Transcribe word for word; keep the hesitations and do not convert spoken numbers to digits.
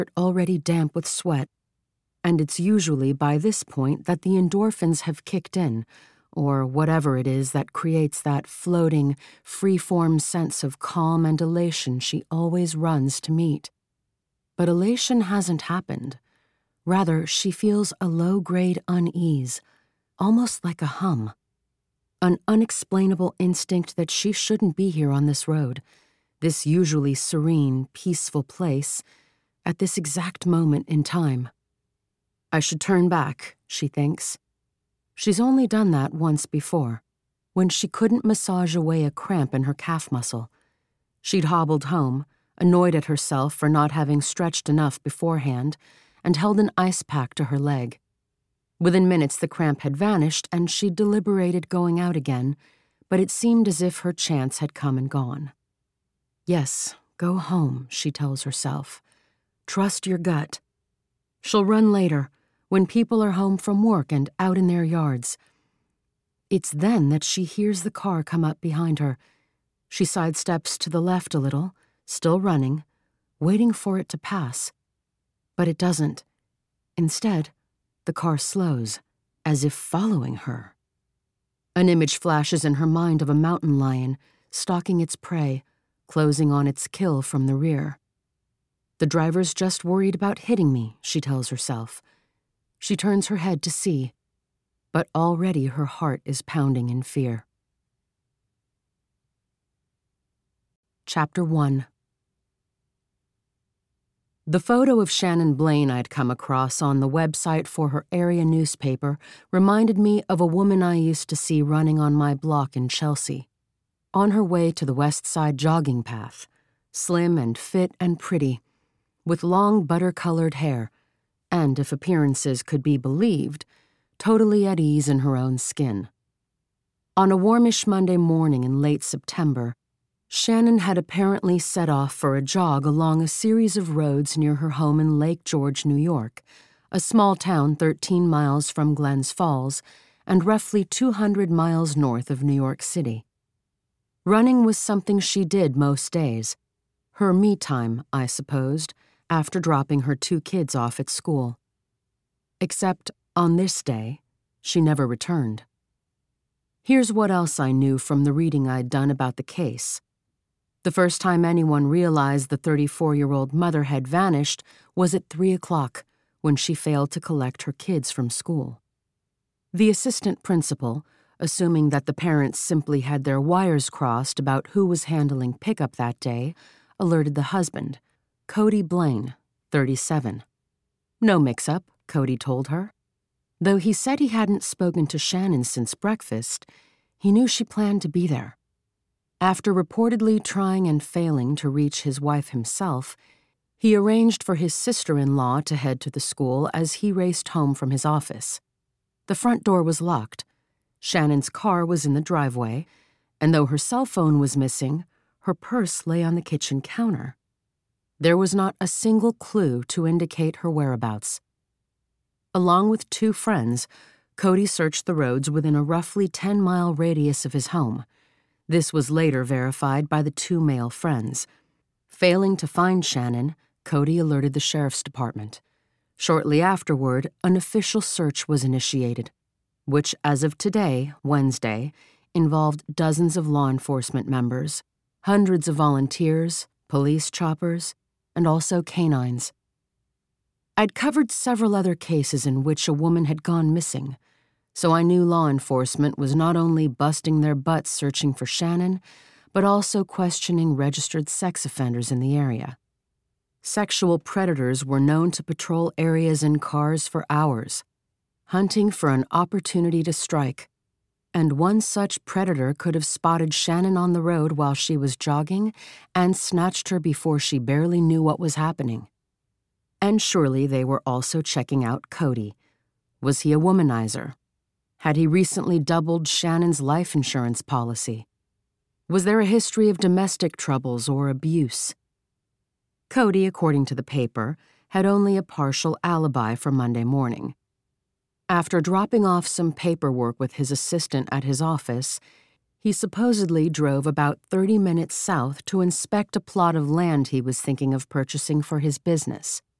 already damp with sweat, and it's usually by this point that the endorphins have kicked in, or whatever it is that creates that floating, free-form sense of calm and elation she always runs to meet. But elation hasn't happened. Rather, she feels a low-grade unease, almost like a hum. An unexplainable instinct that she shouldn't be here on this road, this usually serene, peaceful place, at this exact moment in time. I should turn back, she thinks. She's only done that once before, when she couldn't massage away a cramp in her calf muscle. She'd hobbled home, annoyed at herself for not having stretched enough beforehand, and held an ice pack to her leg. Within minutes the cramp had vanished and she'd deliberated going out again, but it seemed as if her chance had come and gone. Yes, go home, she tells herself. Trust your gut. She'll run later, when people are home from work and out in their yards. It's then that she hears the car come up behind her. She sidesteps to the left a little, still running, waiting for it to pass. But it doesn't. Instead, the car slows, as if following her. An image flashes in her mind of a mountain lion, stalking its prey, closing on its kill from the rear. The driver's just worried about hitting me, she tells herself. She turns her head to see, but already her heart is pounding in fear. Chapter one. The photo of Shannon Blaine I'd come across on the website for her area newspaper reminded me of a woman I used to see running on my block in Chelsea, on her way to the West Side jogging path, slim and fit and pretty, with long butter-colored hair, and, if appearances could be believed, totally at ease in her own skin. On a warmish Monday morning in late September, Shannon had apparently set off for a jog along a series of roads near her home in Lake George, New York, a small town thirteen miles from Glens Falls and roughly two hundred miles north of New York City. Running was something she did most days, her me time, I supposed, after dropping her two kids off at school. Except, on this day, she never returned. Here's what else I knew from the reading I'd done about the case. The first time anyone realized the thirty-four-year-old mother had vanished was at three o'clock, when she failed to collect her kids from school. The assistant principal, assuming that the parents simply had their wires crossed about who was handling pickup that day, alerted the husband, Cody Blaine, thirty-seven. No mix-up, Cody told her. Though he said he hadn't spoken to Shannon since breakfast, he knew she planned to be there. After reportedly trying and failing to reach his wife himself, he arranged for his sister-in-law to head to the school as he raced home from his office. The front door was locked. Shannon's car was in the driveway, and though her cell phone was missing, her purse lay on the kitchen counter. There was not a single clue to indicate her whereabouts. Along with two friends, Cody searched the roads within a roughly ten-mile radius of his home. This was later verified by the two male friends. Failing to find Shannon, Cody alerted the sheriff's department. Shortly afterward, an official search was initiated, which, as of today, Wednesday, involved dozens of law enforcement members, hundreds of volunteers, police choppers, and also canines. I'd covered several other cases in which a woman had gone missing, so I knew law enforcement was not only busting their butts searching for Shannon, but also questioning registered sex offenders in the area. Sexual predators were known to patrol areas in cars for hours, hunting for an opportunity to strike, and one such predator could have spotted Shannon on the road while she was jogging and snatched her before she barely knew what was happening. And surely they were also checking out Cody. Was he a womanizer? Had he recently doubled Shannon's life insurance policy? Was there a history of domestic troubles or abuse? Cody, according to the paper, had only a partial alibi for Monday morning. After dropping off some paperwork with his assistant at his office, he supposedly drove about thirty minutes south to inspect a plot of land he was thinking of purchasing for his business.